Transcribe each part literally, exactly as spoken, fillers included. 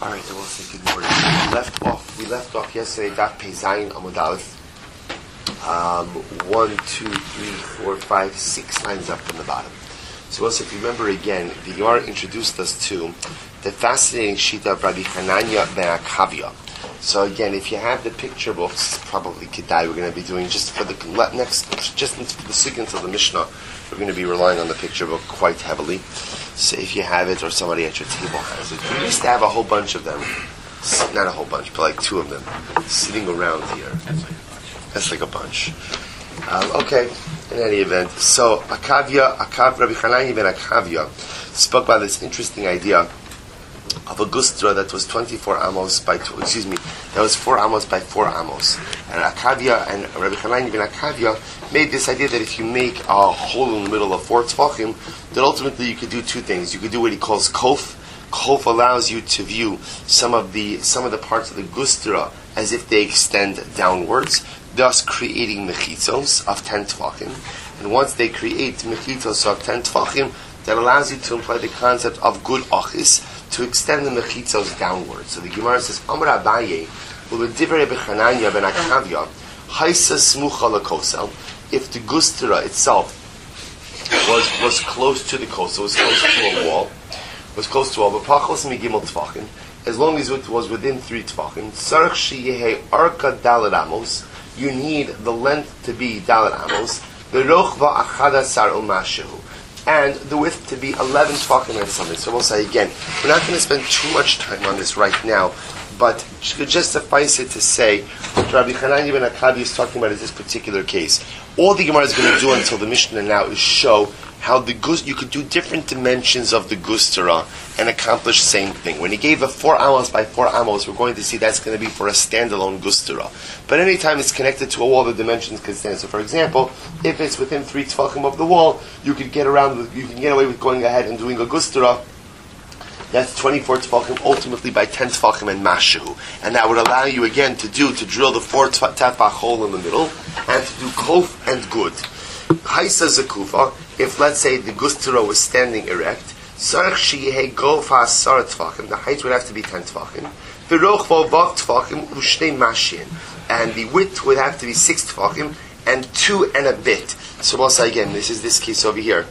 All right, so we'll say good morning. We left off. We left off yesterday. Daf Pei Zayin Amud Aleph. Um, one, two, three, four, five, six lines up from the bottom. So, also, if you remember again, the Gemara introduced us to the fascinating shita of Rabbi Hananya ben Akavia. So again, if you have the picture books, probably Kedai, we're going to be doing just for the next, just for the sequence of the Mishnah, we're going to be relying on the picture book quite heavily. So if you have it or somebody at your table has it, we used to have a whole bunch of them, not a whole bunch, but like two of them, sitting around here. That's like a bunch. That's like a bunch. Um, okay, in any event, so Akavia, Akav, Rabbi Hananya ben Akavia spoke about this interesting idea of a gustra that was twenty-four amos by two, excuse me, that was four amos by four amos. And Akavia and Rabbi Hananya ben Akavia made this idea that if you make a hole in the middle of four tefachim, that ultimately you could do two things. You could do what he calls kof. Kof allows you to view some of the some of the parts of the gustra as if they extend downwards, thus creating mechitzos of ten tefachim. And once they create mechitzos of ten tefachim, that allows you to imply the concept of good achis, to extend the mechitzos downwards. So the Gemara says, Amar Abaye, u'ledivrei Hananya ben Akavia, haisa smucha lekosel. If the gustera itself was was close to the kosel, was close to a wall, was close to a wall, but pachos migimel tefachim, as long as it was within three tefachim, tzarich sheyehei arka dalet amos, you need the length to be dalet amos, v'rochva achadasar u'mashehu, and the width to be eleven tefachim and something. So we'll say again, we're not going to spend too much time on this right now, but should just suffice it to say what Rabbi Hananya ben Akavia is talking about is this particular case. All the Gemara is going to do until the Mishnah now is show how the gus you could do different dimensions of the gustera and accomplish the same thing. When he gave a four amos by four amos, we're going to see that's going to be for a standalone gustera. But anytime it's connected to a wall, the dimensions can stand. So, for example, if it's within three tefachim of the wall, you could get around with, you can get away with going ahead and doing a gustera. That's twenty-four tefachim, ultimately by ten tefachim and mashu. And that would allow you again to do, to drill the four tefach hole in the middle, and to do kof and good. Haisa zakufa, if let's say the gustera was standing erect, sarach sheyehei gofa asar tefachim, the height would have to be ten tefachim, v'rochva vav tefachim u'shnei mashin, and the width would have to be six tefachim, and two and a bit. So we'll say again, this is this case over here.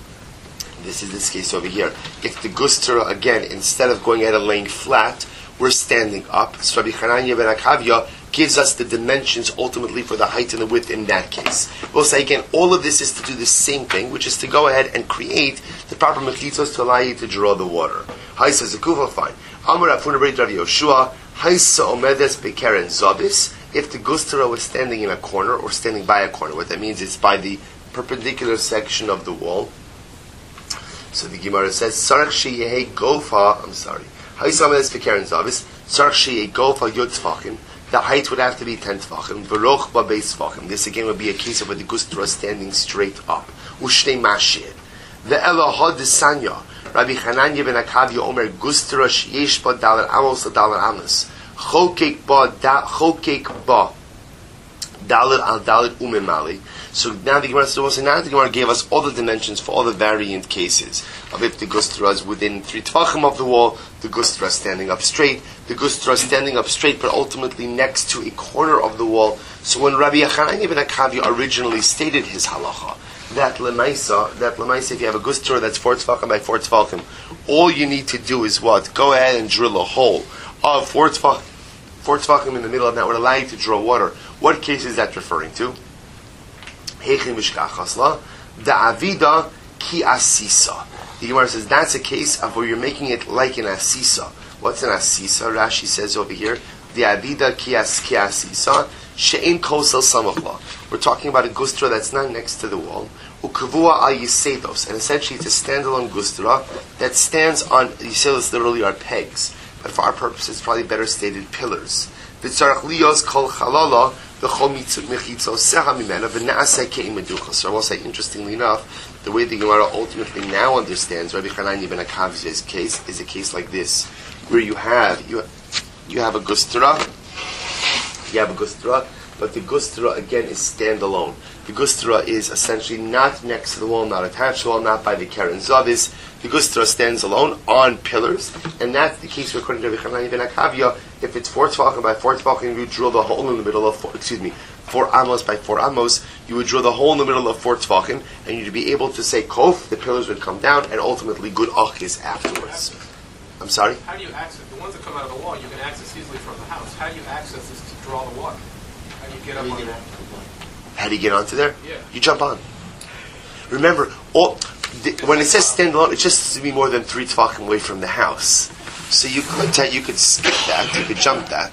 This is this case over here. If the gustera, again, instead of going ahead and laying flat, we're standing up. So Rabbi Hananya ben Akavia gives us the dimensions ultimately for the height and the width in that case. We'll say again, all of this is to do the same thing, which is to go ahead and create the proper mechitzos to allow you to draw the water. Haisa zakufa, fine. Amar Afuna Beit Rav Yoshua, Haisa omedes bekeren zabis. If the gustera was standing in a corner or standing by a corner, what that means is by the perpendicular section of the wall. So the Gemara says, Sarach sheyehei gofa, I'm sorry, Haisa omedes bekeren zabis, Sarach sheyehei gofa yud tefachim. The height would have to be ten tefachim. V'roch ba beis tefachim. This again would be a case of where the gustera is standing straight up. Ushnei mashir. Ve'ela had desanya. Rabbi Hananya ben Akavia omer gustera sheyesh ba dalar amos la dalar amos. Chokek ba da chokek ba dalar al dalar umemali. So now the Gemara so now the Gemara gave us all the dimensions for all the variant cases of if the gustera is within three tefachim of the wall, the gustera is standing up straight, the gustera is standing up straight, but ultimately next to a corner of the wall. So when Rabbi Hananya ben Akavia originally stated his halacha, that lemaisa, that lemaisa, if you have a gustera that's four tefachim by four tefachim, all you need to do is what? Go ahead and drill a hole of four tefachim, four tefachim in the middle of that would allow you to draw water. What case is that referring to? Heichim mishkachasla, da'avida ki asisa. The Gemara says that's a case of where you're making it like an asisa. What's an asisa? Rashi says over here, da'avida ki asisa, she'en kosel samachla. We're talking about a gustera that's not next to the wall. Ukavua al yisedos, and essentially it's a standalone gustera that stands on, yisedos literally are pegs, but for our purposes it's probably better stated pillars. V'tzarach liyos kol chalala, so I will say, interestingly enough, the way the Gemara ultimately now understands Rabbi Hananya ben Akavia's case is a case like this, where you have you you have a gustera, you have a gustera, but the gustera again is standalone. The gustra is essentially not next to the wall, not attached to the wall, not by the keren zavis. The gustra stands alone on pillars, and that's the case according to Rabbi Chananya ben Akavya. If it's four tefachim by four tefachim, you drill the hole in the middle of four, excuse me, four amos by four amos, you would drill the hole in the middle of four tefachim, and you'd be able to say kof, the pillars would come down, and ultimately good achis afterwards. I'm sorry? How do you access, the ones that come out of the wall, you can access easily from the house. How do you access this to draw the water? How do you get up on that? How do you get onto there? Yeah. You jump on. Remember, all, the, when it says stand alone, it's just to be more than three tefachim away from the house. So you could ta- you could skip that, you could jump that.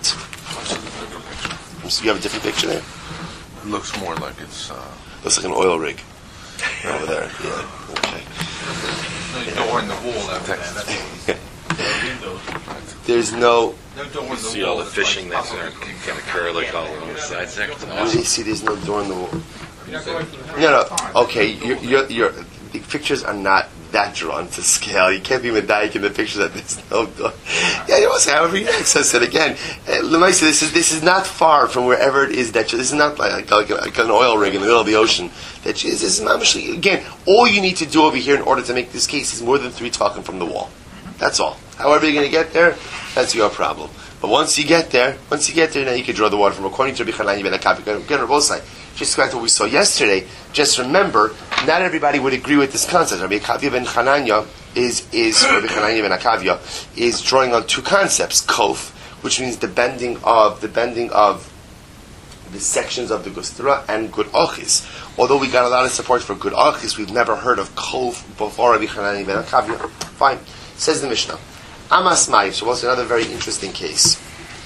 So you have a different picture there? It looks more like it's... Uh, looks like an oil rig. Over there, yeah. Okay. No door in the wall out there. That's what There's no... No door in the See wall. all the fishing that's going to occur like all along the sides there. You see, there's no door in the wall. You're not going from the house. No, no. Okay, you're, you're, you're, the pictures are not that drawn to scale. You can't be medayik in the picture that there's no door. Yeah, you also, however you access it again. Uh, Lemaisa, this is this is not far from wherever it is that you, this is not like, like, like an oil rig in the middle of the ocean. That you, this is mamashli. Again, all you need to do over here in order to make this case is more than three tefachim from the wall. That's all. However you're going to get there, that's your problem. But once you get there, once you get there, now you can draw the water from according to Rabbi Chananya ben Akavya. Again, on both sides. Just back to what we saw yesterday. Just remember, not everybody would agree with this concept. Rabbi Akavya ben Chananya is is Rabbi Chananya ben Akavya is drawing on two concepts: kof, which means the bending of the bending of the sections of the gustra, and good achis. Although we got a lot of support for good achis, we've never heard of kof before Rabbi Chananya ben Akavya. Fine, says the Mishnah. Amas mayim. So what's another very interesting case?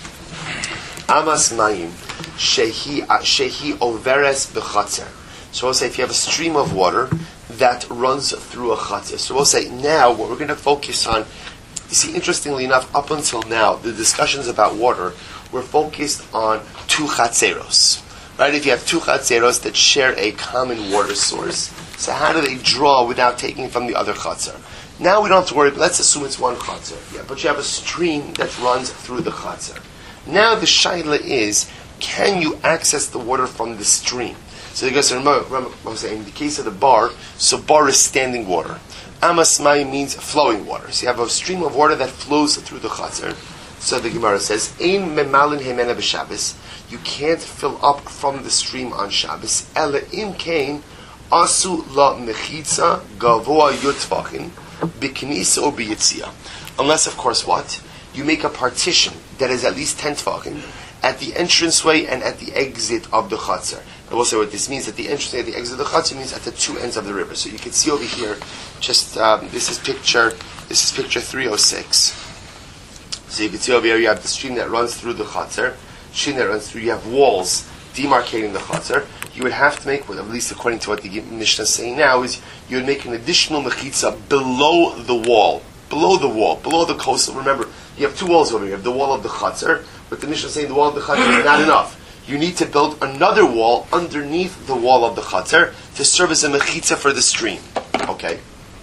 Amas mayim shehi shehi overes b'chatzer. So we'll say if you have a stream of water that runs through a chatzer. So we'll say now what we're going to focus on. You see, interestingly enough, up until now, the discussions about water were focused on two chatzeros. Right? If you have two chatzeros that share a common water source, so how do they draw without taking from the other chatzer? Now we don't have to worry, but let's assume it's one chatzer. Yeah, but you have a stream that runs through the chatzer. Now the shaila is, can you access the water from the stream? So you guys remember, remember I was saying, in the case of the bar, so bar is standing water. Amas mai means flowing water. So you have a stream of water that flows through the chatzer. So the Gemara says, Ein memalin hemena b'Shabbos. You can't fill up from the stream on Shabbos. Ela im kain asu la mechitza gavoa yutvachin. B'knisa or b'yitzia. Unless, of course, what? You make a partition that is at least ten tefachim at the entranceway and at the exit of the chatzar. And we'll say what this means. At the entranceway and the exit of the chatzar means at the two ends of the river. So you can see over here, just, um, this is picture, this is picture three oh six. So you can see over here, you have the stream that runs through the chatzar, stream that runs through, you have walls demarcating the chatzar. You would have to make, well, at least according to what the Mishnah is saying now, is you would make an additional mechitza below the wall, below the wall, below the coastal. Remember, you have two walls over here. You have the wall of the chatzar, but the Mishnah is saying the wall of the chatzar is not enough. You need to build another wall underneath the wall of the chatzar to serve as a mechitza for the stream. Okay?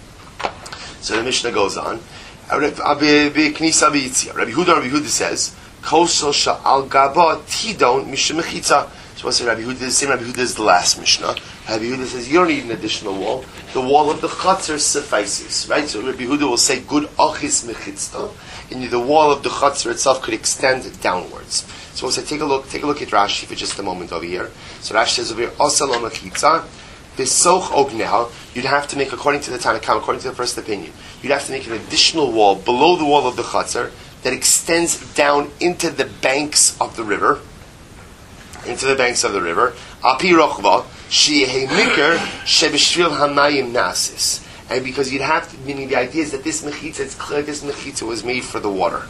So the Mishnah goes on. Rabbi Huda, Rabbi Huda says, Kosel sha'al gaba tidon mishum mechitza. So what's Rabbi Huda? The same Rabbi Huda is the last Mishnah. Rabbi Huda says you don't need an additional wall. The wall of the chatzar suffices, right? So Rabbi Huda will say good achis mechitzta, and the wall of the chatzar itself could extend downwards. So we'll say take a look, take a look at Rashi for just a moment over here. So Rashi says over here, asal mechitza, besoch ognel. You'd have to make, according to the Tanakhama, according to the first opinion, you'd have to make an additional wall below the wall of the chatzar that extends down into the banks of the river. Into the banks of the river. Api rochva she'ehei mikar shebishvil hamayim nasis. And because you'd have to, meaning the idea is that this mechitza, it's clear this mechitza was made for the water.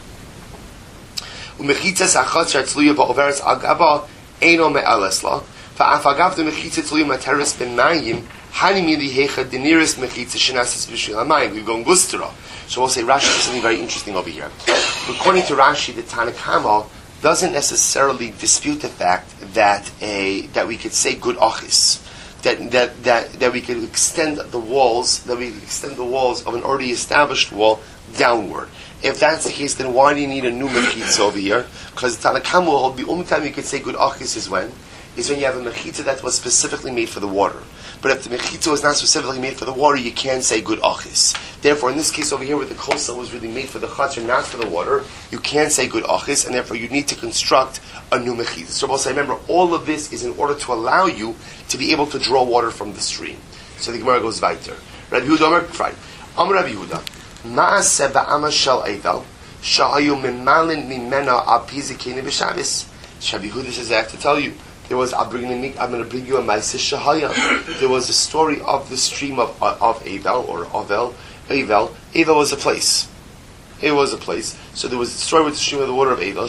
Umechitza sachatzar tzluya ba'overes agaba eino me'alesla. Fa'af agav the mechitza tzluya materis ben mayim hani mili hecha deniris mechitza shenasis b'shvil hamayim. We've gone gustera. So we'll say Rashi has something very interesting over here. According to Rashi, the Tanakhama doesn't necessarily dispute the fact that a that we could say good achis, that that that that we could extend the walls, that we could extend the walls of an already established wall downward. If that's the case, then why do you need a new mechitza over here? Because the Tanakhama will hold the only time you could say good achis is when is when you have a mechitza that was specifically made for the water. But if the mechitza was not specifically made for the water, you can't say good achis. Therefore, in this case over here, where the kosel was really made for the chatzar, not for the water, you can't say good achis, and therefore you need to construct a new mechitza. So Rabbi say, remember, all of this is in order to allow you to be able to draw water from the stream. So the Gemara goes weiter. Rabbi Yehuda Omer, fine. Amar Rabbi Yehuda, ma'aseh ba'ama shel eivel, sha'ayu mimalin mimena al pizikini b'Shabbos. Rabbi Yehuda says, I have to tell you, there was, I'm going to bring you a Ma'aseh Shahaya. There was a story of the stream of of Eivel, or Avel. Eivel. Eivel was a place. It was a place. So there was a story with the stream of the water of Eivel.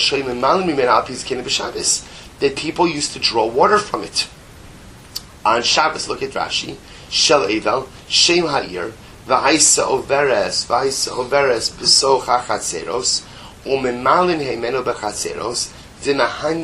That people used to draw water from it. On Shabbos, look at Rashi. Shel Eivel, Shem Ha'ir, V'aisa Overes, V'aisa Overes, B'socha Chatzeros, U'memalin Heimenu B'Chatzeros, so also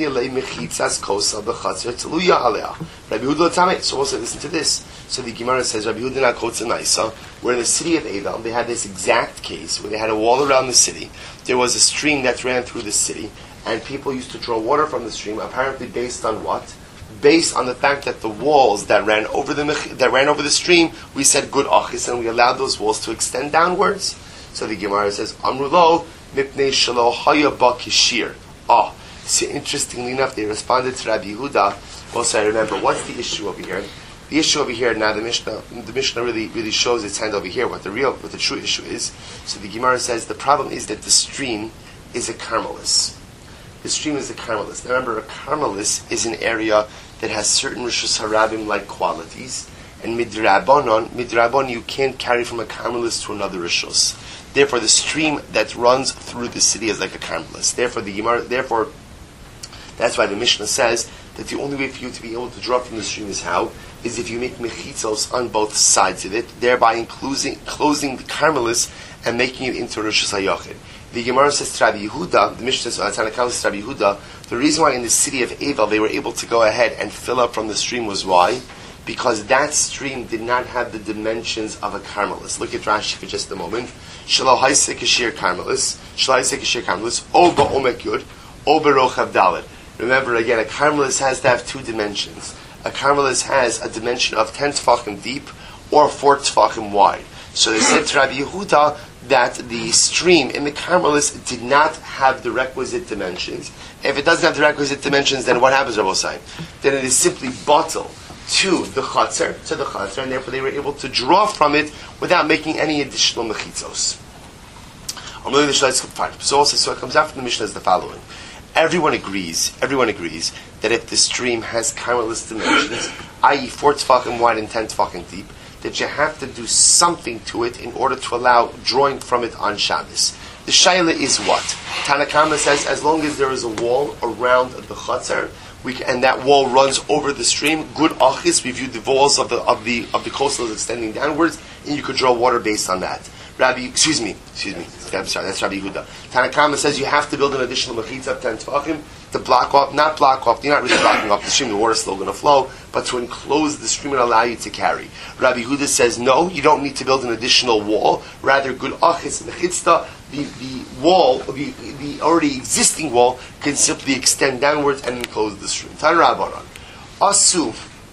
listen to this. So the Gemara says, Rabbi Yehuda quotes a Naisa, where in the city of Eivel, they had this exact case, where they had a wall around the city, there was a stream that ran through the city, and people used to draw water from the stream, apparently based on what? Based on the fact that the walls that ran over the that ran over the stream, we said good achis, and we allowed those walls to extend downwards. So the Gemara says, Amrulo, mipnei shelo haya ba kishir. Ah. So interestingly enough, they responded to Rabbi Yehuda. Also, I remember, what's the issue over here? The issue over here, now the Mishnah, the Mishnah really, really shows its hand over here, what the real, what the true issue is. So the Gemara says, the problem is that the stream is a Carmelis. The stream is a Carmelis. Now remember, a Carmelis is an area that has certain Rishus Harabim-like qualities, and Midrabanon, Midrabon, you can't carry from a Carmelis to another Rishus. Therefore, the stream that runs through the city is like a Carmelis. Therefore, the Gemara, therefore, that's why the Mishnah says that the only way for you to be able to draw from the stream is how? Is if you make mechitzos on both sides of it, thereby including, closing the Carmelis and making it into Rosh Hashanah. The Gemara says to Rabbi Yehuda, the Mishnah says to Rabbi Yehuda, the reason why in the city of Eivel they were able to go ahead and fill up from the stream was why? Because that stream did not have the dimensions of a Carmelis. Look at Rashi for just a moment. Shelo haiseh kashir Carmelis, Shelo haiseh kashir Carmelis, o ba'omek yud, o ba'rochav dalet. Remember again, a Carmelis has to have two dimensions. A Carmelis has a dimension of ten tefachim deep or four tefachim wide. So they said to Rabbi Yehuda that the stream in the Carmelis did not have the requisite dimensions. If it doesn't have the requisite dimensions, then what happens, Rabbi Osai? Then it is simply bottle to the chatzar, to the chatzar, and therefore they were able to draw from it without making any additional mechitzos. So also, so it comes out from the Mishnah as the following. Everyone agrees, everyone agrees that if the stream has Carmelis dimensions, that is four tefachim wide and ten tefachim deep, that you have to do something to it in order to allow drawing from it on Shabbos. The shaila is what? Tanakama says as long as there is a wall around the chatzar, we can, and that wall runs over the stream, good achis, we view the walls of the of the of the coastal extending downwards, and you could draw water based on that. Rabbi, excuse me, excuse me, I'm sorry, that's Rabbi Yehuda. Tanakama says you have to build an additional mechitza of ten tefachim to block off, not block off, you're not really blocking off the stream, the water's still going to flow, but to enclose the stream and allow you to carry. Rabbi Yehuda says no, you don't need to build an additional wall, rather good achis mechitza, the, the wall, the, the already existing wall can simply extend downwards and enclose the stream. Tan Rabbanan. Asu,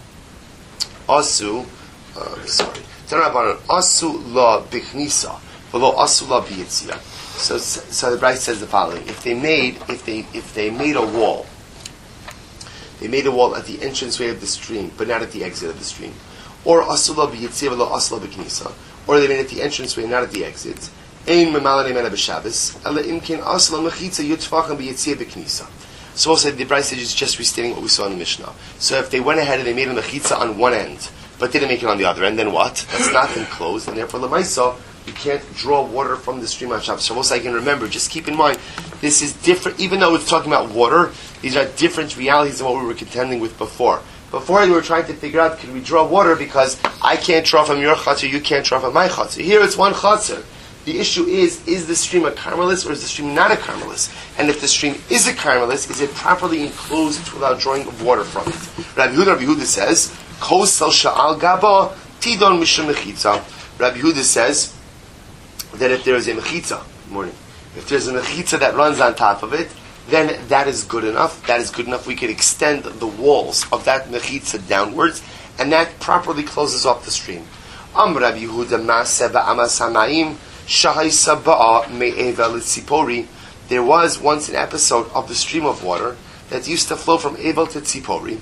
Asu, uh, sorry. Asu la bichnisa, v'lo asu la biyitzia. So, so the Braisa says the following: If they made, if they, if they made a wall, they made a wall at the entranceway of the stream, but not at the exit of the stream, or asu la biyitzia, v'lo asu la bichnisa, or they made it at the entranceway, not at the exit. Ein memala ne'mena b'Shabbos, ala imkin asu la mechitza yutfacham biyitzia b'knisa. So also the Braisa is just restating what we saw in the Mishnah. So if they went ahead and they made a mechitza on one end, but didn't make it on the other end, then what? That's not enclosed, and therefore Lamaisa, you can't draw water from the stream on Shabbos. So also I can remember, just keep in mind, this is different, even though it's talking about water, these are different realities than what we were contending with before. Before we were trying to figure out, can we draw water because I can't draw from your chatzar, you can't draw from my chatzar. Here it's one chatzar. The issue is, is the stream a Carmelis or is the stream not a Carmelis? And if the stream is a Carmelis, is it properly enclosed to allow drawing of water from it? Rabbi Yehuda, Rabbi Yehuda says, Kosel sha'al gaba tidon mishum mechitza. Rabbi Yehuda says that if there is a mechitza, morning, if there's a mechitza that runs on top of it, then that is good enough. That is good enough. We can extend the walls of that mechitza downwards, and that properly closes off the stream. Am Rav Yehuda Maaseh ba'amas hamayim shahaysa ba'a me'eva l'tzipori. There was once an episode of the stream of water that used to flow from Evel to Tzipori,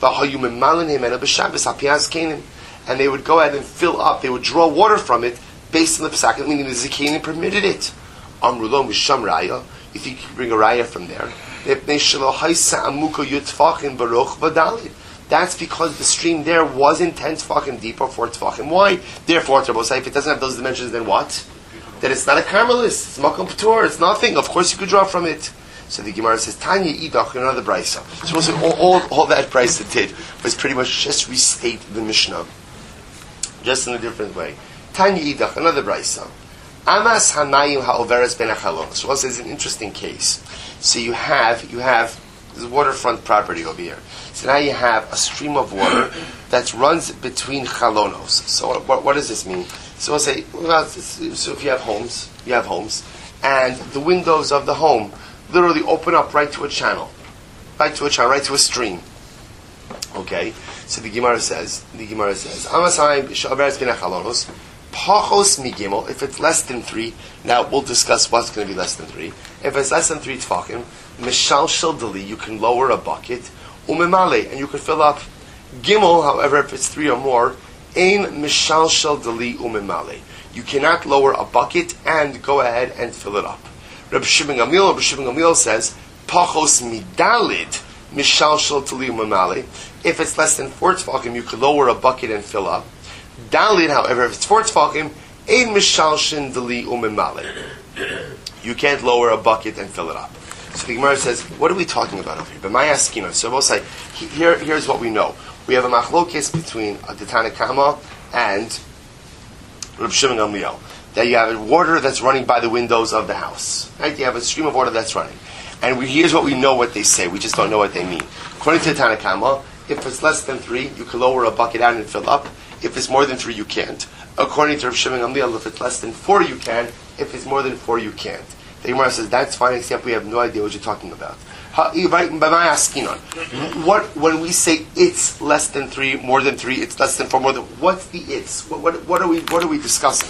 and they would go ahead and fill up, they would draw water from it based on the Pesach, meaning the Zikanim permitted it. Amrulo Misham Raya, if you could bring a Raya from there, that's because the stream there wasn't ten tefachim deep or four tefachim wide. Therefore, if it doesn't have those dimensions, then what? Then it's not a Carmelis, it's Makom P'tur, it's nothing. Of course you could draw from it. So the Gemara says, Tanya Idach, another Brisa. So also all, all, all that Brisa did was pretty much just restate the Mishnah, just in a different way. Tanya Idach, another Brisa. Amas Hamayim Ha'overes Ben Achalon. So also it's an interesting case. So you have, you have this waterfront property over here. So now you have a stream of water that runs between chalonos. So what, what does this mean? So we'll say, well, so if you have homes, you have homes, and the windows of the home literally open up right to a channel, right to a channel, right to a stream. Okay, so the Gemara says, the Gemara says, Amasayim shaberes bin chalonos, pachos migimel. If it's less than three, now we'll discuss what's going to be less than three. If it's less than three tefachim, mishal shel dali, you can lower a bucket, umemale, and you can fill up. Gimel, however, if it's three or more, ein mishal shel dali umemale. You cannot lower a bucket and go ahead and fill it up. Reb Shimon Gamliel, Reb Shimon Gamliel says, pachos midalid mishal shel dali umemale. If it's less than four tefachim, you can lower a bucket and fill up. Dalid, however, if it's four tefachim, ein mishal shel dali umemale. You can't lower a bucket and fill it up. So the Gemara says, what are we talking about over here? But my asking, so we'll say, here, here's what we know. We have a machlokes between the Tanna Kama and Reb Shimon Gamliel. That you have water that's running by the windows of the house. Right? You have a stream of water that's running. And we, here's what we know what they say. We just don't know what they mean. According to the Tanna Kama, if it's less than three, you can lower a bucket out and fill up. If it's more than three, you can't. According to Reb Shimon Gamliel, if it's less than four, you can. If it's more than four, you can't. The Gemara says, that's fine, except we have no idea what you're talking about. What, when we say it's less than three, more than three, it's less than four, more than, what's the it's? What, what, what are we, what are we discussing?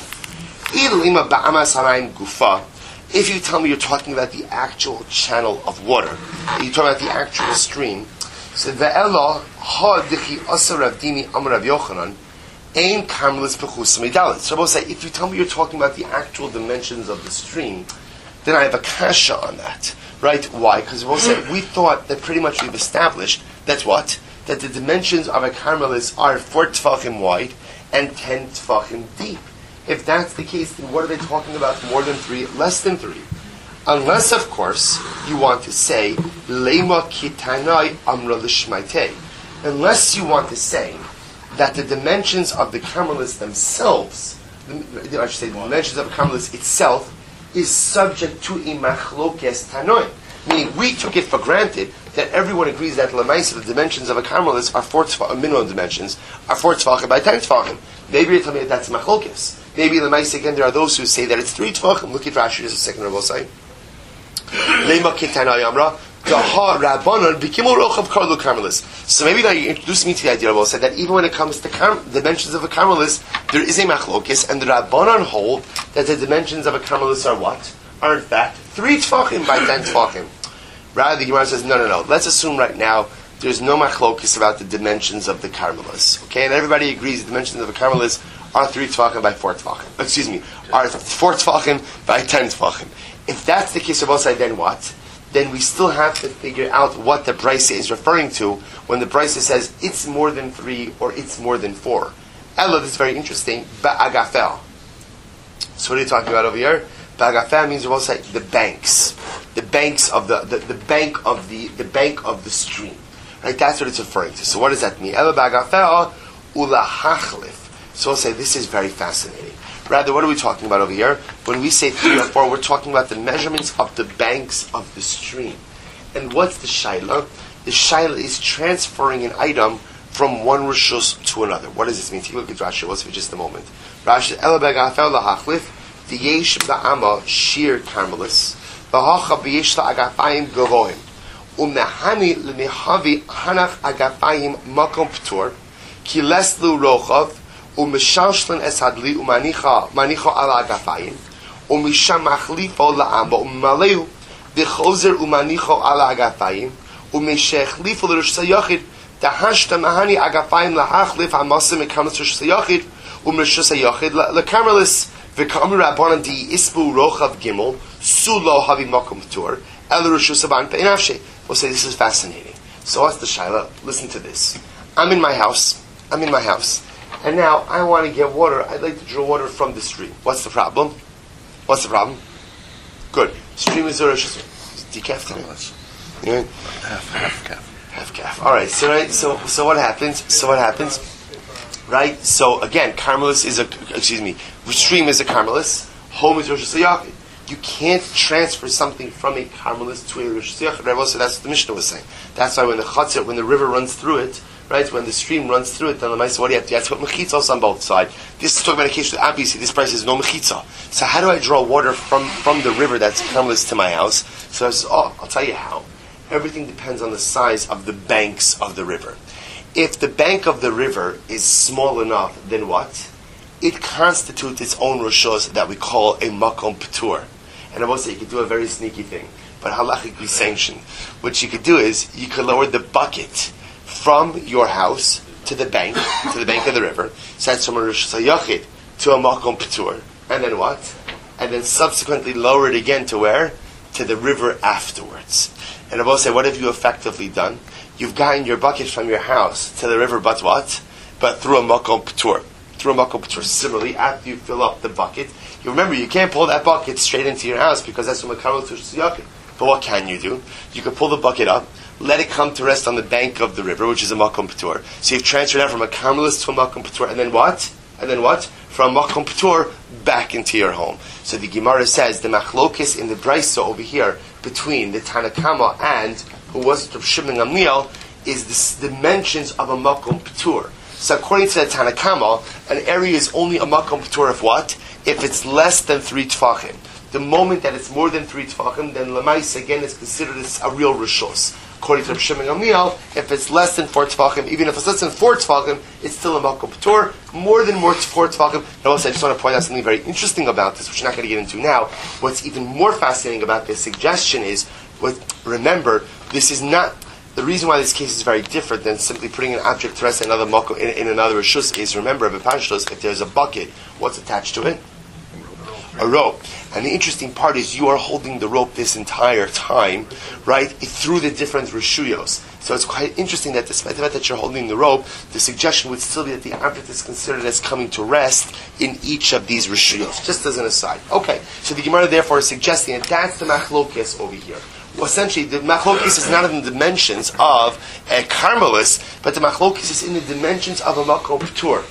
If you tell me you're talking about the actual channel of water, you're talking about the actual stream, so ve'ela ha'dichi asa Rav Dimi amar Rav Yochanan, ein karmelis pechus medalit. So I will say, if you tell me you're talking about the actual dimensions of the stream, then I have a kasha on that, right? Why? Because we'll say we thought that pretty much we've established that's what that the dimensions of a karmelis are four tefachim wide and ten tefachim deep. If that's the case, then what are they talking about? More than three, less than three, unless of course you want to say lema kitanai amra l'shmaitei. Unless you want to say that the dimensions of the karmelis themselves, the, I should say the dimensions of a karmelis itself, is subject to a machlokes tanoim. Meaning, we took it for granted that everyone agrees that lemaisa, the dimensions of a karmelis are four tefachim, minimum dimensions, are four tefachim by ten tefachim. Maybe you tell me that that's machlokes. Maybe lemaisa again, there are those who say that it's three tefachim. Look at Rashi, just a second, Rabbi Osai. Lema kitanai amra. So maybe now you introduce me to the idea, Rabbi said that even when it comes to car- dimensions of a karmelis, there is a machlokes, and the Rabbanon hold that the dimensions of a karmelis are what? Are in fact three tefachim by ten tefachim. Rather, the Gemara says, no, no, no. Let's assume right now there's no machlokes about the dimensions of the karmelis. Okay, and everybody agrees the dimensions of a karmelis are three tefachim by four tefachim. Excuse me, are four tefachim by ten tefachim. If that's the case, Rabbi said, then what? Then we still have to figure out what the Brisa is referring to when the Brisa says it's more than three or it's more than four. Ella, this is very interesting. Ba'agafel. So what are you talking about over here? Ba'agafel means we'll say the banks, the banks of the, the, the bank of the the bank of the stream. Right? That's what it's referring to. So what does that mean? Ella ba'agafel ulahachlif. So we'll say this is very fascinating. Rather, what are we talking about over here? When we say three or four, we're talking about the measurements of the banks of the stream. And what's the shaila? The shaila is transferring an item from one rishus to another. What does this mean? Take a look at Rashi. What's for just a moment? Rashi, Ela begafel lahachlif, v'yesh ba'ama shir karmelis, v'hacha b'yesh la agafayim gavohim. Umnehani l'nehavi hanach agafayim makom p'tur, ki leslu rochav, u'mishalshlan esadli, u'manicha manicha ala agafayim, u'misham machlifo la'amba, u'maleu, v'chozer u'manicha ala agafayim, u'mishechlifo l'rosh sayachid, dahashta mahani agafayim lahachlif ha'masim mekamas rosh sayachid, u'mrosh sayachid l'kamerlis, v'kamir rabbanan di isbu rochav gimel, sulo havi makom p'tur, el rosh saban pe'inavshe. We'll say this is fascinating. So what's the shaila? Listen to this. I'm in my house. I'm in my house. And now I want to get water. I'd like to draw water from the stream. What's the problem? What's the problem? Good. Stream is Rosh Hashanah. Decaf today? Yeah. Half, half calf. Half calf. All right. So right. So so what happens? So what happens? Right. So again, Carmelis is a excuse me. Stream is a Carmelis. Home is Rosh Hashanah. You can't transfer something from a Carmelis to a Rosh Hashanah. So that's what the Mishnah was saying. That's why when the Chatzir, when the river runs through it, right, when the stream runs through it, then the Maisa, what do you have to do? You have to put mechitzos on both sides. This is talking about a case where obviously this price is no mechitza. So how do I draw water from, from the river that's Carmelis to my house? So I says, oh, I'll tell you how. Everything depends on the size of the banks of the river. If the bank of the river is small enough, then what? It constitutes its own roshos that we call a makom p'tur. And I will say you could do a very sneaky thing, but halachically sanctioned. What you could do is you could lower the bucket from your house to the bank, to the bank of the river. So that's from a Rosh Hashanah to a makom p'tur, and then what? And then subsequently lower it again to where? To the river afterwards. And I will say, what have you effectively done? You've gotten your bucket from your house to the river, but what? But through a makom p'tur. Through a makom p'tur. Similarly, after you fill up the bucket, you remember, you can't pull that bucket straight into your house because that's from a Karmel to Shiyakid. But what can you do? You can pull the bucket up, let it come to rest on the bank of the river, which is a Makom P'tur. So you've transferred that from a Karmelis to a Makom P'tur, and then what? And then what? From Makom P'tur back into your home. So the Gemara says the machlokis in the Brisa over here between the Tanakama and who was Rav Shimon Gamliel is the dimensions of a Makom P'tur. So according to the Tanakama, an area is only a Makom P'tur of what? If it's less than three tefachim. The moment that it's more than three tefachim, then Lamais again is considered as a real rishos. According to Rav Shimon Gamliel, if it's less than four tefachim, even if it's less than four tefachim, it's still a makom p'tur. More than more four tefachim. And also, I just want to point out something very interesting about this, which we're not going to get into now. What's even more fascinating about this suggestion is, what, remember, this is not. The reason why this case is very different than simply putting an object to rest in another makom in, in another rishus is, remember, if there's a bucket, what's attached to it? A rope. And the interesting part is you are holding the rope this entire time, right, through the different rishuyos. So it's quite interesting that despite the fact that you're holding the rope, the suggestion would still be that the object is considered as coming to rest in each of these rishuyos, just as an aside. Okay, so the Gemara therefore is suggesting that that's the machlokes over here. Well, essentially, the machlokes is not in the dimensions of a Carmelis, but the machlokes is in the dimensions of a makom p'tur.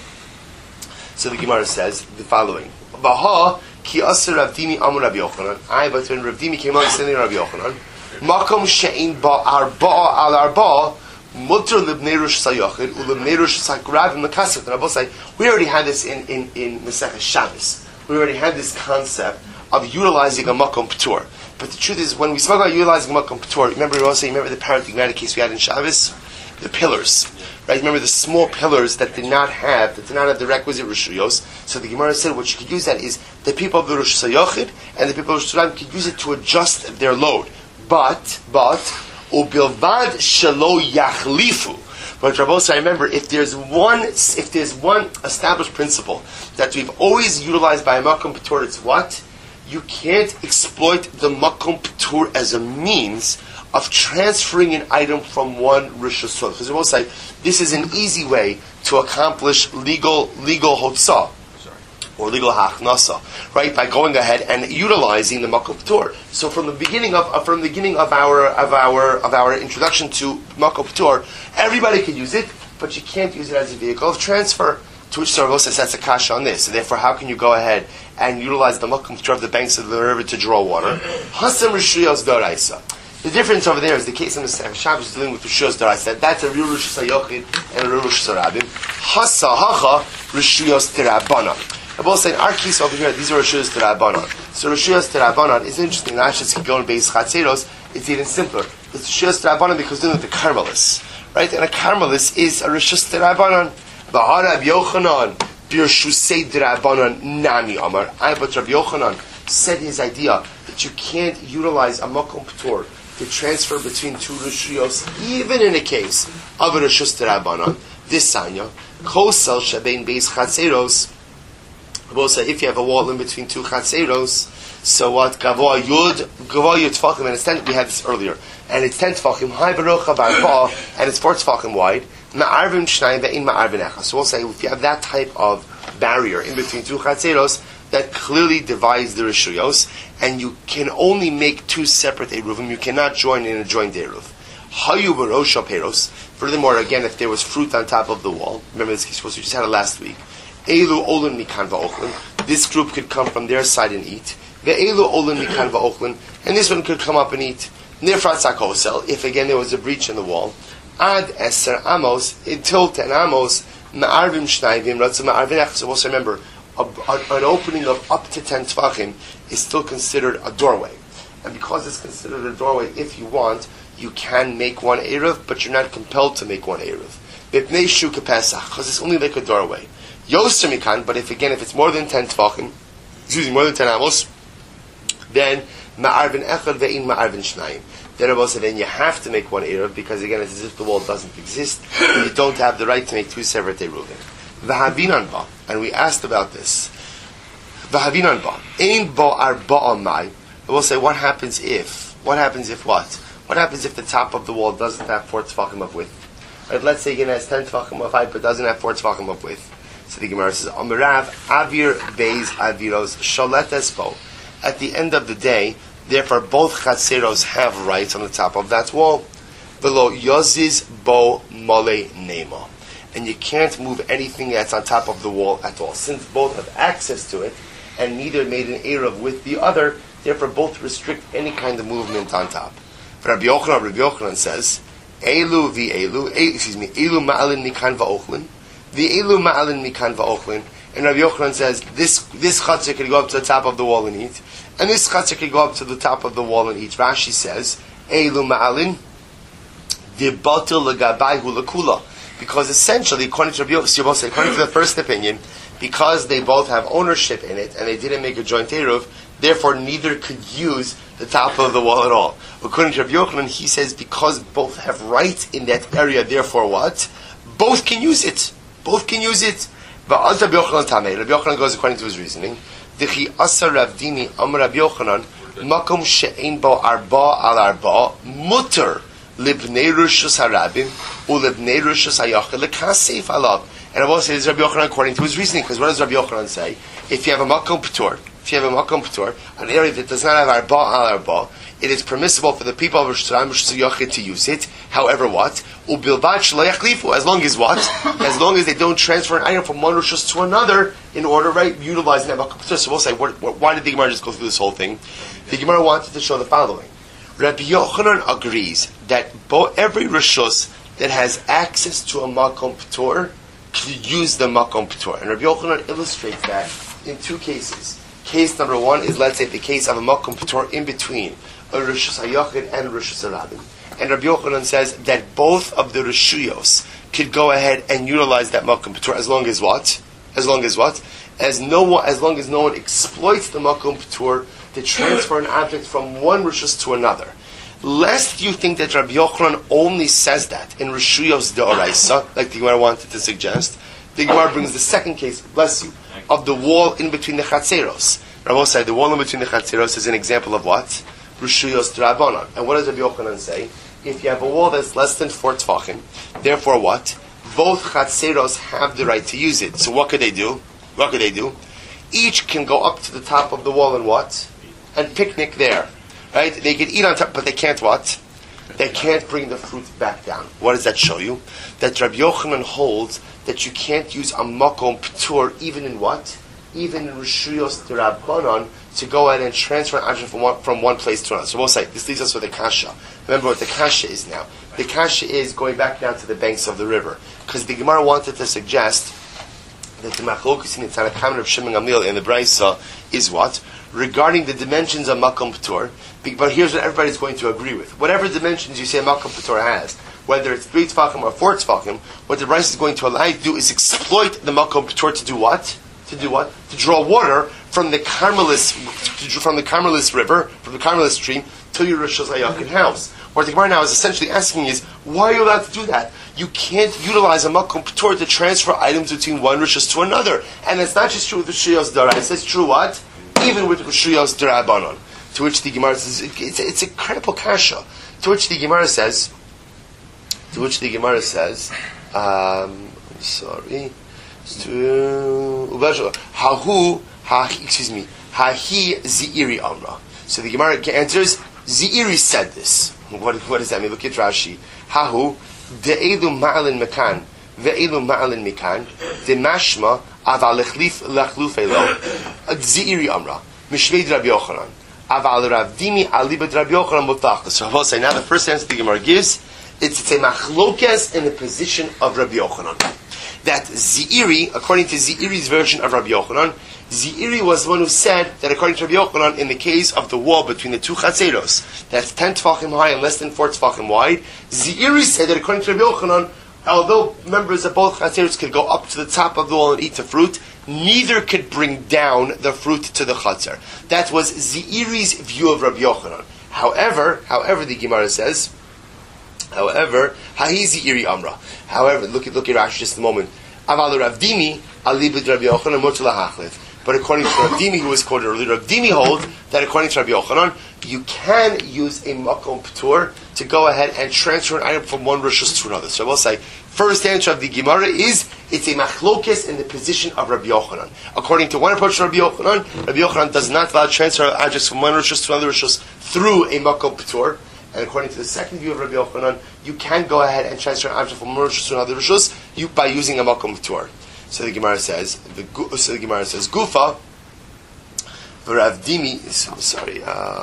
So the Gemara says the following. Baha Ki Aser Rav Dimi Amar Rabbi Yochanan. I, but when Rav Dimi came on sending Rabbi Yochanan, Makom Shein Ba Arba Al Arba Mutter Libnei Rosh Sayachid Ulibnei Rosh Sakrav Mekasef. And I will say we already had this in in in Masechah Shabbos. We already had this concept of utilizing a Makom P'tur. But the truth is, when we spoke about utilizing a Makom P'tur, remember we also remember the paradigmatic case we had in Shabbos, the pillars. Right? Remember the small pillars that did not have, that did not have the requisite rishuyos. So the Gemara said what you could use that is the people of the Rosh Hashanah and the people of Rosh Hashanah could use it to adjust their load. But, but, ubilvad shelo yachlifu. But Rabbi, I remember if there's one, if there's one established principle that we've always utilized by a makom p'tur, it's what? You can't exploit the makom p'tur as a means of transferring an item from one Rosh Hashanah. Because we will say, this is an easy way to accomplish legal legal hotzah, or legal hachnasa, right? By going ahead and utilizing the makom p'tur. So from the beginning of uh, from the beginning of our of our of our introduction to makom p'tur, everybody can use it, but you can't use it as a vehicle of transfer. To which Sarvo says that's a kasha on this. So therefore, how can you go ahead and utilize the makom p'tur of the banks of the river to draw water? Hasam rishuyos doraisa. The difference over there is the case in the Shabbos is dealing with Rishuyos D'Oraisa. That's a real Rosh Hashanah and a real Rosh Hashanah. Hasa hacha Rishuyos D'Rabbanan. I will say in our case over here, these are Rishuyos D'Rabbanan. So Rishuyos D'Rabbanan is interesting. Not just keep going base Chatzeros, it's even simpler. It's Rishuyos D'Rabbanan because they're the Carmelis. Right? And a Carmelis is a Rishuyos D'Rabbanan. B'hara Rabbi Yochanan, B'Rishusei D'Rabbanan Nami Amar. I, but Rabbi Yochanan said his idea that you can't utilize a Makom P'tor to transfer between two Rishuyos, even in a case of a Rishus D'Rabbanan. This Sanya, Kosel Shabein Beis Chatzeros. We'll say if you have a wall in between two Chatzeros, so what? Gavoa Yud, Gavoa Yud Tfachim, and it's ten, we had this earlier, and it's ten Tfachim, Hai Barucha Barba, and it's four Tfachim wide, Ma'arvim Shnayim Ve'in Ma'arvim Echa. So we'll say if you have that type of barrier in between two Chatzeros, that clearly divides the Rishuyos, and you can only make two separate Eruvim, you cannot join in a joined Eruv. Hayu Barosha Peros. Furthermore, again, if there was fruit on top of the wall, remember this case, we just had it last week. Elu Olin Mikan Va'ochlin. This group could come from their side and eat. Ve'elu Olin Mikan Va'ochlin. And this one could come up and eat. Nirfrat Sakosel, if again there was a breach in the wall. Ad Eser Amos, until ten Amos, Ma'arvim Shnayvim, Ratsa Ma'arvim Ech. So also remember, a, a, an opening of up to ten Tvachim is still considered a doorway. And because it's considered a doorway, if you want, you can make one Eruv, but you're not compelled to make one Eruv. B'pnei Shuka Pesach, because it's only like a doorway. Yoser Mikan, but if again, if it's more than ten Tvachim, excuse me, more than ten Amos, then Ma'arvin Echad Ve'in Ma'arvin Shnayim. Then Rabbi said, then you have to make one Eruv, because again, it's as if the wall doesn't exist, and you don't have the right to make two separate Eruvim. V'havinan ba, and we asked about this. V'havinan ba, ein bo arba'a mai. We'll say, what happens if? What happens if what? What happens if the top of the wall doesn't have four tefachim of width? Right, let's say it has ten tefachim of height, but doesn't have four tefachim of width. So the Gemara says, Amarav avir beis aviros sholetes bo. At the end of the day, therefore both chatzeros have rights on the top of that wall. Velo yoziz bo mole nema. And you can't move anything that's on top of the wall at all. Since both have access to it, and neither made an eruv with the other, therefore both restrict any kind of movement on top. Rabbi Yochanan, Rabbi Yochanan says, Elu vi elu, excuse me, Elu ma'alin mikan va'ochlin, vi elu ma'alin mikan va'ochlin, and Rabbi Yochanan says, this this chatzah can go up to the top of the wall and eat, and this chatzah can go up to the top of the wall and eat. Rashi says, Elu ma'alin, dibatil l'gabayhu l'kula, because essentially, according to Rabbi Yochanan, according to the first opinion, because they both have ownership in it, and they didn't make a joint eruv, therefore neither could use the top of the wall at all. According to Rabbi Yochanan, he says because both have rights in that area, therefore what? Both can use it. Both can use it. But Rabbi Yochanan Tamei, Rabbi Yochanan goes according to his reasoning. Dichi asa Rav Dini Am Rabbi Yochanan makom she'ein bo arba al arba mutter libnei rishus harabim ulibnei rishus hayachel lekasef alav. And I will say this is Rabbi Yochanan according to his reasoning, because what does Rabbi Yochanan say? If you have a makom p'tor, if you have a makom p'tor, an area that does not have arba al arba, it is permissible for the people of Rosh Hashanah to use it. However, what? Ubilvad shelo yachlifu. As long as what? As long as they don't transfer an item from one Rosh Hashanah to another in order, right, utilizing that makom p'tor. So we'll say, what, what, why did the Gemara just go through this whole thing? The Gemara wanted to show the following. Rabbi Yochanan agrees that bo- every Rosh Hashanah that has access to a makom p'tor could use the makom p'tor. And Rabbi Yochanan illustrates that in two cases. Case number one is, let's say, the case of a makom p'tor in between a Rishus HaYachid and a Rishus HaRabim. And Rabbi Yochanan says that both of the Rishuyos could go ahead and utilize that makom p'tor as long as what? As long as what? As no one, as long as no one exploits the makom p'tor to transfer an object from one Rishus to another. Lest you think that Rabbi Yochanan only says that in Rishuyos De'oraisa, like the Gemara wanted to suggest, the Gemara brings the second case, bless you, of the wall in between the Chatzeros. Rabbi said the wall in between the Chatzeros is an example of what? Rishuyos D'Rabbanan. And what does Rabbi Yochanan say? If you have a wall that's less than four Tvachim, therefore what? Both Chatzeros have the right to use it. So what could they do? What could they do? Each can go up to the top of the wall and what? And picnic there. Right? They can eat on top, but they can't what? They can't bring the fruit back down. What does that show you? That Rabbi Yochanan holds that you can't use a makom p'tur even in what? Even in Rishuyos D'Rabbanan to go ahead and transfer an object from one, from one place to another. So we'll say, this leaves us with the kasha. Remember what the kasha is now. The kasha is going back down to the banks of the river. Because the Gemara wanted to suggest that the machlokus in the Tanna Kameh of Shimon Gamliel in the Brisa is what? Regarding the dimensions of Makom P'tur. But here's what everybody's going to agree with. Whatever dimensions you say Makom P'tur has, whether it's three tefachim or four tefachim, what the Brisa is going to allow you to do is exploit the Makom P'tur to do what? To do what? To draw water from the Carmelis, from the Carmelis River, from the Carmelis stream, to your Rosh Hashanah house. What the Gemara now is essentially asking is, why are you allowed to do that? You can't utilize a Makom P'tur to transfer items between one Rishus to another. And it's not just true with Rishuyos Dara, it's true what? Even with Rishuyos Darabanon. To which the Gemara says, it's a, it's a credible kasha. To which the Gemara says, to which the Gemara says, um, I'm sorry, to, Hahu, ha, excuse me, Hahi Zi'iri Amra. So the Gemara answers, Zi'iri said this. What, what does that mean? Look at Rashi. Hahu, de'elu ma'alin mekan, ve'elu ma'alin mekan, de'mashma aval lechluf elo, Zi'iri Amra, mishmeid Rabbi Yochanan, aval Rav Dimi alibad Rabbi Yochanan mutach. So I will say, now the first answer the Gemara gives, it's, it's a machlokes in the position of Rabbi Yochanan. That Zi'iri, according to Zi'iri's version of Rabbi Yochanan, Zi'iri was the one who said that according to Rabbi Yochanan, in the case of the wall between the two chatzeros, that's ten tefachim high and less than four tefachim wide, Zi'iri said that according to Rabbi Yochanan, although members of both chatzeros could go up to the top of the wall and eat the fruit, neither could bring down the fruit to the chatzer. That was Zi'iri's view of Rabbi Yochanan. However, however, the Gemara says, however, Hahi Zi'iri Amra. However, look at look at Rashi just a moment. Aval Rav Dimi alibad Rabbi Yochanan mutla hachlev. But according to Rav Dimi, who was quoted earlier, Rav Dimi holds that according to Rabbi Yochanan, you can use a makom p'tur to go ahead and transfer an item from one rishus to another. So I will say, first answer of the Gemara is it's a machlokes in the position of Rabbi Yochanan. According to one approach to Rabbi Yochanan, Rabbi Yochanan does not allow transfer of objects from one rishus to another rishus through a makom p'tur. And according to the second view of Rabbi Yochanan, you can go ahead and transfer an object from one rishus to another rishus you by using a makom p'tur. So the Gemara says, the, so the Gemara says, Gufa, Rav Dimi, sorry,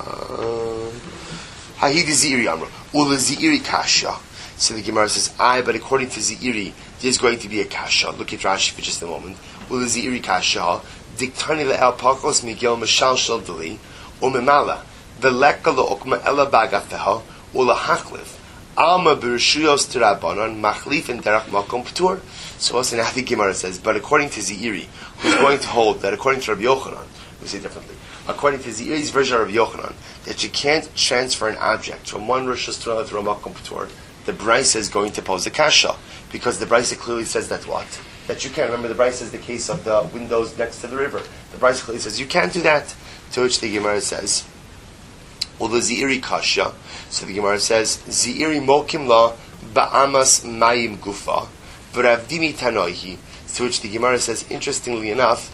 Hahidi Zi'iri Amra, Ula Zi'iri Kasha. So the Gemara says, I, but according to Zi'iri, there's going to be a Kasha. Look at Rashi for just a moment. Ula Zi'iri Kasha, Diktani le'el pakos migel mashal shel dali, umemala, veleka lo'okma ela bagafeha, ula hachliv. Alma b'rishuyos terabanan machlif and derech makom p'tur. So also now the Gemara says, but according to Zi'iri, who's going to hold that according to Rabbi Yochanan, we say differently, according to Zi'iri's version of Rabbi Yochanan, that you can't transfer an object from one rishus to another through a makom p'tur, the Brisa is going to pose a kasha, because the Brisa clearly says that what? That you can't. Remember, the Brisa is the case of the windows next to the river. The Brisa clearly says you can't do that. To which the Gemara says, well, the Zi'iri kasha. So the Gemara says, Zi'iri mokim la ba'amas mayim gufa, v'Rav Dimi tanoihi. To which the Gemara says, interestingly enough,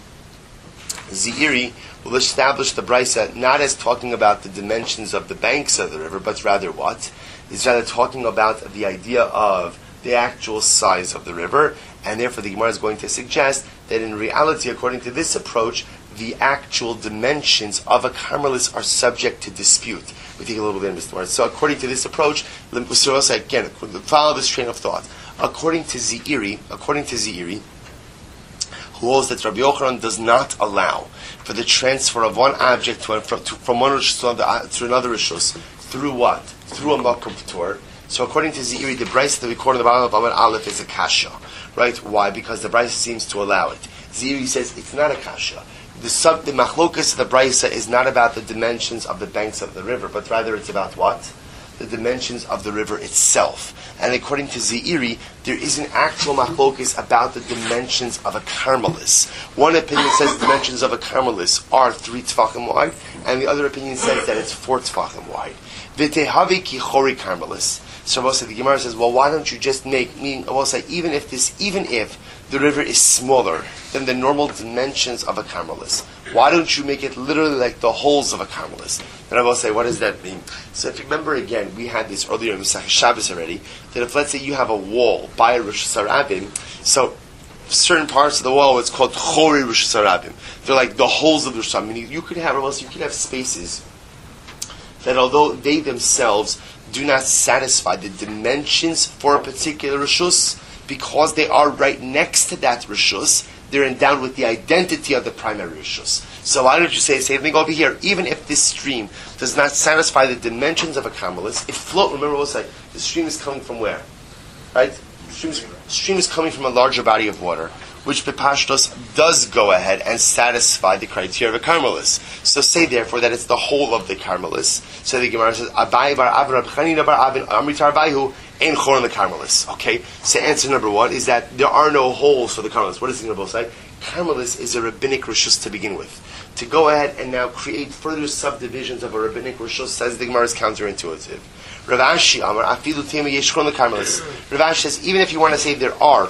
Zi'iri will establish the Brisa not as talking about the dimensions of the banks of the river, but rather what? It's rather talking about the idea of the actual size of the river, and therefore the Gemara is going to suggest that in reality, according to this approach, the actual dimensions of a Carmelis are subject to dispute. We take a little bit of this. So according to this approach, again, follow this train of thought. According to Zi'iri, according to Zi'iri, who holds that Rabbi Yochanan does not allow for the transfer of one object to, from, to, from one rishus to another, to another rishus through what? Through a makom p'tur. So according to Zi'iri, the Brisa that we quote in the bottom of Amud Aleph is a kasha, right? Why? Because the Brisa seems to allow it. Zi'iri says it's not a kasha. The sub, the machlokas of the Brisa is not about the dimensions of the banks of the river, but rather it's about what? The dimensions of the river itself. And according to Zi'iri, there is an actual machlokas about the dimensions of a Carmelis. One opinion says the dimensions of a Carmelis are three tefachim wide, and the other opinion says that it's four tefachim wide. V'tehavi ki chori Carmelis. So we'll say, the Gemara says, well, why don't you just make, meaning, we'll say, even if this, even if the river is smaller than the normal dimensions of a Carmelis, why don't you make it literally like the holes of a Carmelis? Then I will say, what does that mean? So if you remember again, we had this earlier in Masechah Shabbos already, that if let's say you have a wall by a Rosh Hashanah, so certain parts of the wall, it's called Chori Rosh Hashanah. They're like the holes of the Rosh Hashanah. Meaning you could have, or else you could have spaces that although they themselves do not satisfy the dimensions for a particular rishus, because they are right next to that rishus, they're endowed with the identity of the primary rishus. So why don't you say, same thing over here, even if this stream does not satisfy the dimensions of a karmelis, it float, remember we'll say, the stream is coming from where? Right? The stream is, stream is coming from a larger body of water, which Bepashtos does go ahead and satisfy the criteria of a karmelis. So say therefore that it's the whole of the karmelis. So the Gemara says, Abai bar Avin, Rab Chanina bar Avin, Amritar Baihu, Ein Chor in the karmelis. Okay? So answer number one is that there are no holes for the karmelis. What does the Gemara say? Karmelis is a rabbinic rishus to begin with. To go ahead and now create further subdivisions of a rabbinic rishus, says the Gemara, is counterintuitive. Rav Ashi Amar, Afilu Tema Yeshchon the karmelis. Rav Ashi says, even if you want to say there are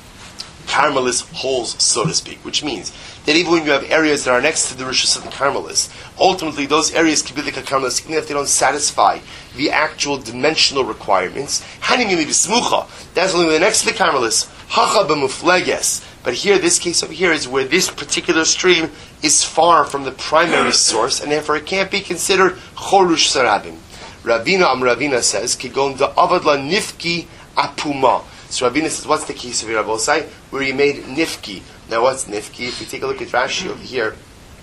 karmelis holes, so to speak, which means that even when you have areas that are next to the rishus of the karmelis, ultimately those areas can be like a karmelis, even if they don't satisfy the actual dimensional requirements. That's only the next to the karmelis. Hacha b'mufleges. But here, this case over here is where this particular stream is far from the primary source, and therefore it can't be considered chorush sarabim. Ravina Am Ravina says, Kigon da avad la nifki apuma. So Ravina says, what's the case of here, Rabosai? Where he made nifki. Now what's nifki? If you take a look at Rashi over here,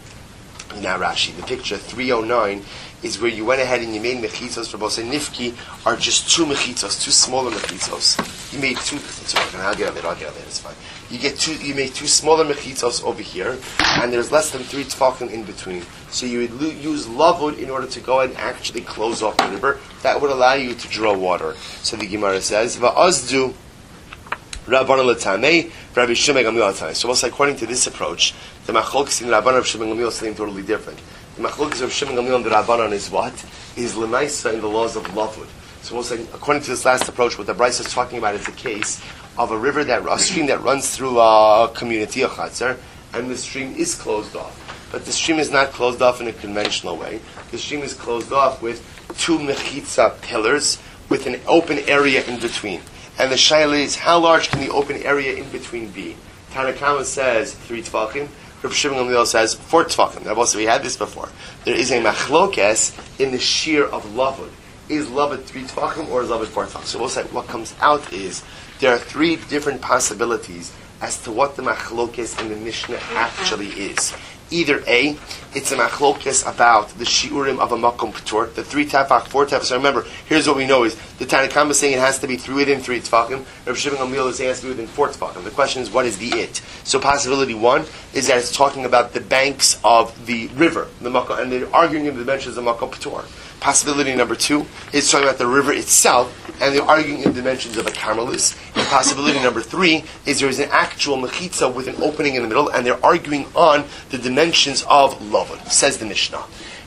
not Rashi, the picture three oh nine is where you went ahead and you made mechitzos for Rabosai. Nifki are just two mechitzos, two smaller mechitzos. You made two, it's okay, I'll get of it, I'll get of it, it's fine. You get two, you made two smaller mechitzos over here, and there's less than three tefachim in between. So you would lo- use lavud in order to go and actually close off the river. That would allow you to draw water. So the Gemara says, "Va'azdu Rabbanan l'tamei, Rabbi Shimon Gamliel l'tamei." So also according to this approach, the machlokes in Rabbanan of Shimon Gamliel is something totally different. The machlokes of Shimon Gamliel and the Rabbanan is what? Is l'maisa in the laws of lavud. So also according to this last approach, what the Bryce is talking about is the case of a river that a stream that runs through a community, a chatzar, and the stream is closed off. But the stream is not closed off in a conventional way. The stream is closed off with two mechitza pillars with an open area in between. And the shaila is, how large can the open area in between be? Tanakama says three tefachim. Reb Shimon Gamliel says four tefachim. Now, also we had this before. There is a machlokes in the shear of lavud. Is lavud three tefachim or is lavud four tefachim? So we'll say what comes out is there are three different possibilities as to what the machlokes in the Mishnah actually is. Either A, it's a machlokes about the shiurim of a makom p'tur, the three tefach, four tefach. So remember, here's what we know is the Tanakhama is saying it has to be three within three tefachim. Rav Shimon Gamliel is saying it has to be within four tefachim. The question is, what is the it? So possibility one is that it's talking about the banks of the river, the makom, and they're arguing in the dimensions of makom p'tur. Possibility number two is talking about the river itself, and they're arguing in dimensions of a karmelis. And possibility number three is there is an actual mechitza with an opening in the middle, and they're arguing on the dimensions of lavud. Says the Mishnah.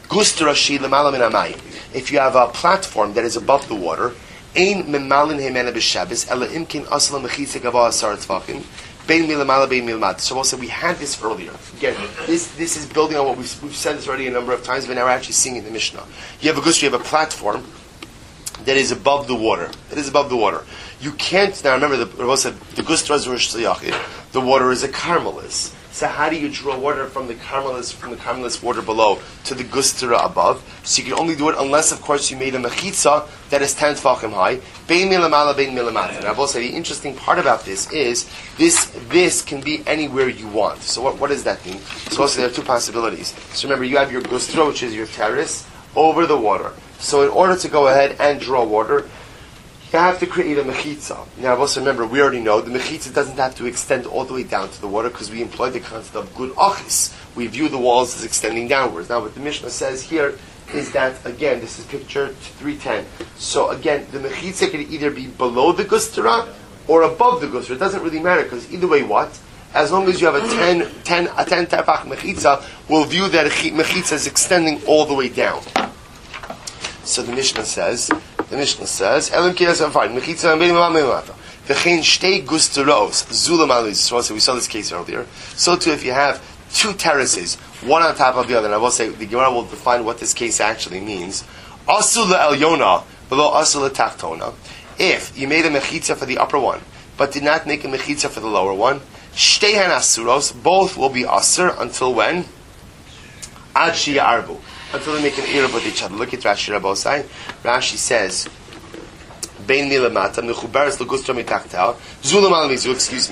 If you have a platform that is above the water, ein memalin hemena b'shabes ela imkin asla mechitza gava asar tzvachim. So also we had this earlier. Again, this this is building on what we've, we've said this already a number of times, but now we're actually seeing it in the Mishnah. You have a gustra, you have a platform that is above the water. That is above the water. You can't, now remember, the Rebbe said, the gustra is Rosh Tzayachid, the water is a karmelis. So how do you draw water from the karmelis, from the karmelis water below to the gustra above? So you can only do it unless, of course, you made a mechitza that is ten tefachim high. Bein milamala, bein milamata. Now, I will say the interesting part about this is this this can be anywhere you want. So what, what does that mean? So also there are two possibilities. So remember, you have your gustra, which is your terrace, over the water. So in order to go ahead and draw water, you have to create a mechitza. Now, also remember, we already know the mechitza doesn't have to extend all the way down to the water because we employ the concept of good achis. We view the walls as extending downwards. Now, what the Mishnah says here is that, again, this is picture three ten. So, again, the mechitza can either be below the gustara or above the gustara. It doesn't really matter because either way, what? As long as you have a ten, ten, a ten tefach mechitza, we'll view that mechitza is extending all the way down. So the Mishnah says, the Mishnah says, Elim kiyas fine, mechitza and bein milamata. V'chein shtei gustaros zula malis. So we saw this case earlier. So too, if you have two terraces, one on top of the other, and I will say the Gemara will define what this case actually means. Asul le'elyona below asul le'tachtona. If you made a mechitza for the upper one, but did not make a mechitza for the lower one, shteihan asuros, both will be asur until when? Ad sheyarbu. Until they make an eruv with each other. Look at Rashi Rabosai. Rashi says, "Bein milamata mechubaris legustra mitachtal zulam al mizu." Excuse me.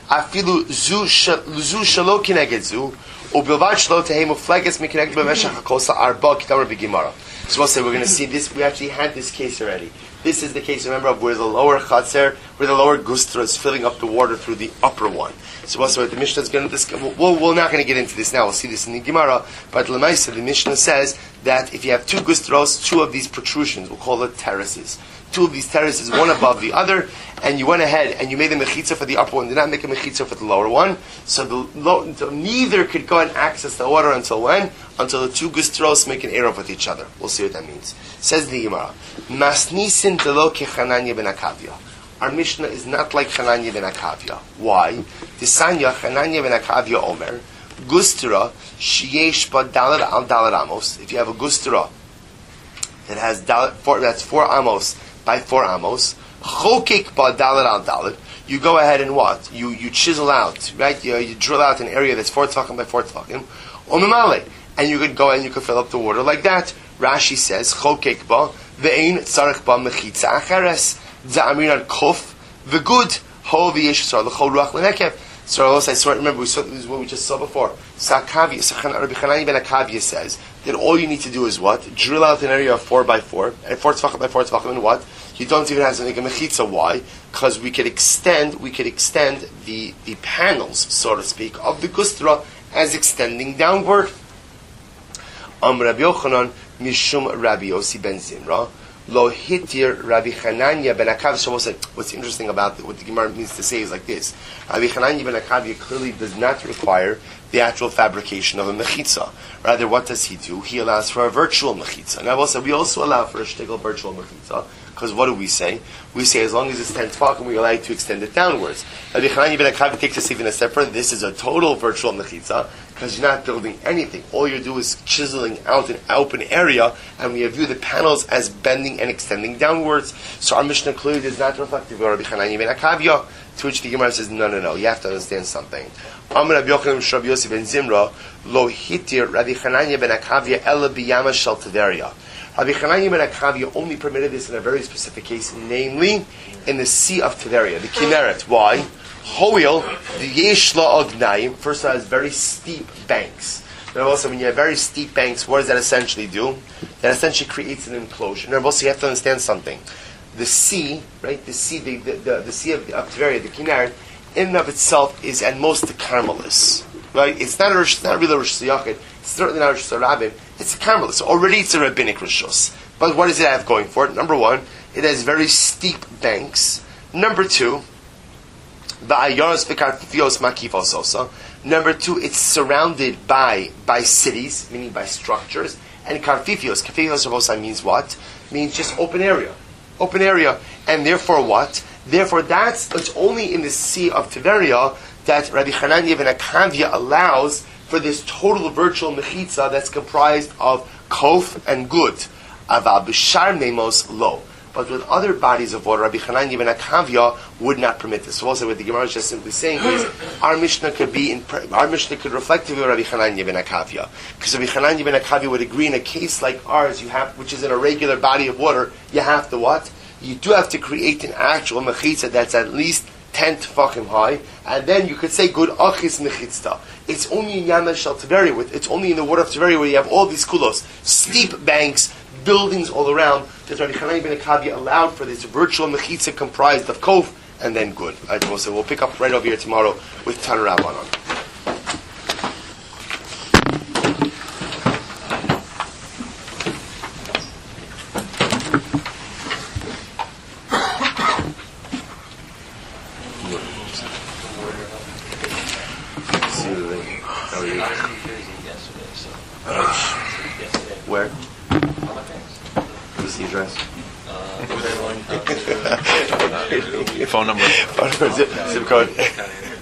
Afilu zu zu shalo kineged zu, ubilvad shlo tehei mufleges mikineged b'meshach hakosa arba kitamar b'gimara. So we'll say we're going to see this. We actually had this case already. This is the case, remember, of where the lower chatzer, where the lower gustra is filling up the water through the upper one. So we'll say what the Mishnah is going to discuss. We'll, we're not going to get into this now. We'll see this in the Gemara. But Lemaisa, the Mishnah says that if you have two gustros, two of these protrusions, we'll call it terraces. Two of these terraces, one above the other, and you went ahead and you made a mechitza for the upper one, did not make a mechitza for the lower one. So the low, so neither could go and access the water until when? Until the two gustros make an eruv with each other. We'll see what that means. Says the Gemara, Masnisin delo kechananya ben Akavya. Our Mishnah is not like Chananya ben Akavya. Why? Tisanya Chananya ben Akavya Omer, Gustra sheyesh ba dalad al dalad amos. If you have a gustra that has dalad, four, that's four amos by four amos, chokek ba dalad al dalad. You go ahead and what? You you chisel out, right? You, you drill out an area that's four tefachim by four tefachim, omimale, and you could go and you could fill up the water like that. Rashi says chokek ba ve'ein tzarich ba mechitza acheres za'amiran kof v'gud ho v'yesh sar l'chol ruach l'nekev. So also, I swear, remember, we saw, this is what we just saw before. Sakavia, Rabbi Chananya ben Akavya says that all you need to do is what? Drill out an area of four by four, and four tefachim by four tefachim, and what? You don't even have to make a mechitza. Why? Because we could extend, we could extend the, the panels, so to speak, of the gustra as extending downward. Am Rabbi Yochanan mishum Rabbi Yossi ben Zimra. Lo hitir Rabbi Chananya ben Akavya. So what's interesting about what the Gemara means to say is like this: Rabbi Chananya ben Akavya clearly does not require the actual fabrication of a mechitza. Rather, what does he do? He allows for a virtual mechitza. Now, also we also allow for a shtickle virtual mechitza, because what do we say? We say as long as it's ten tefachim, we allow you to extend it downwards. Rabbi Chananya ben Akavya takes us even a step further. This is a total virtual mechitza, because you're not building anything. All you do is chiseling out an open area, and we view the panels as bending and extending downwards. So our Mishnah clearly does not reflect the Rabbi Chananya ben Akavya, to which the Gemara says, no, no, no, you have to understand something. Amar Rabbi Yochanan Rabbi Yossi ben Zimra, lo hitir Rabbi Chananya ben Akavya ela biyama shel Tiberia. Rabbi Chananya ben Akavya only permitted this in a very specific case, namely in the Sea of Tiberia, the Kinneret. Why? Hoil, the Yeshla Ognayim, first of all, has very steep banks. And also, when you have very steep banks, what does that essentially do? That essentially creates an enclosure. And also, you have to understand something. The sea, right, the sea, the, the, the, the Sea of, of Tiberia, the Kinneret, in and of itself is at most a Carmelis. Right? It's not, a, it's not really a Rosh Hashanah, it's certainly not a Rosh Hashanah, it's a Carmelis. Already it's a rabbinic Rishos. But what does it have going for it? Number one, it has very steep banks. Number two, Number two, it's surrounded by by cities, meaning by structures, and karfifios. Karfifios means what? Means just open area, open area, and therefore what? Therefore, that's it's only in the Sea of Tiberia that Rabbi Chananya ben Akavya allows for this total virtual mechitza that's comprised of kof and gud. Aval b'shar memos lo. But with other bodies of water, Rabbi Chananya ben Akavya would not permit this. So also what the Gemara is just simply saying is, our Mishnah could be in, our Mishnah could reflect to Rabbi Chananya ben Akavya. Because Rabbi Chananya ben Akavya would agree in a case like ours, you have, which is in a regular body of water, you have to what? You do have to create an actual mechitza that's at least ten tefachim high, and then you could say good achis mechitzta. It's only in Yamel Shel Tiberia, with it's only in the water of Tiberia where you have all these kulos, steep banks, buildings all around, that Rabbi Chananya ben Akavya allowed for this virtual mechitza comprised of kof and then good. All right, so we'll pick up right over here tomorrow with Tan Rabban on. Where? What's the address? Phone number. Phone number, zip, zip code.